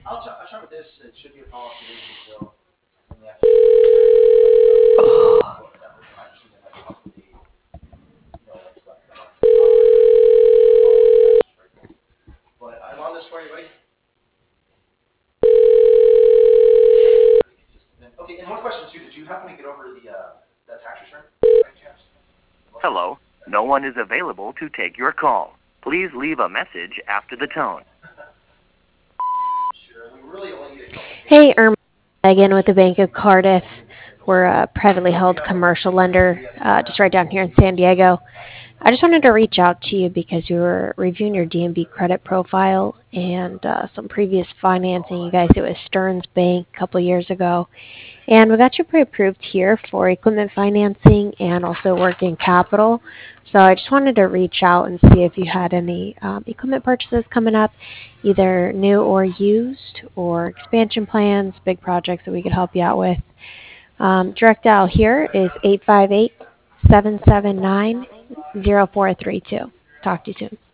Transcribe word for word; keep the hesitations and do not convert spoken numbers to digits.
I'll, try, I'll try with this. It should be a follow-up to this as well. In the afternoon. I just need to have a couple of days. No, what's left. But I'm on this for you, buddy. Okay, and one question too. Did you happen to get over the uh, that tax return by chance? Hello. No one is available to take your call. Please leave a message after the tone. Sure. We really only need a couple. Hey, Irma, Megan with the Bank of Cardiff. We're a privately held commercial lender uh, just right down here in San Diego. I just wanted to reach out to you because we were reviewing your D and B credit profile and uh, some previous financing you guys did with Stearns Bank a couple years ago. And we got you pre-approved here for equipment financing and also working capital. So I just wanted to reach out and see if you had any um, equipment purchases coming up, either new or used, or expansion plans, big projects that we could help you out with. Um, direct dial here is eight five eight, seven seven nine, zero four three two. Talk to you soon.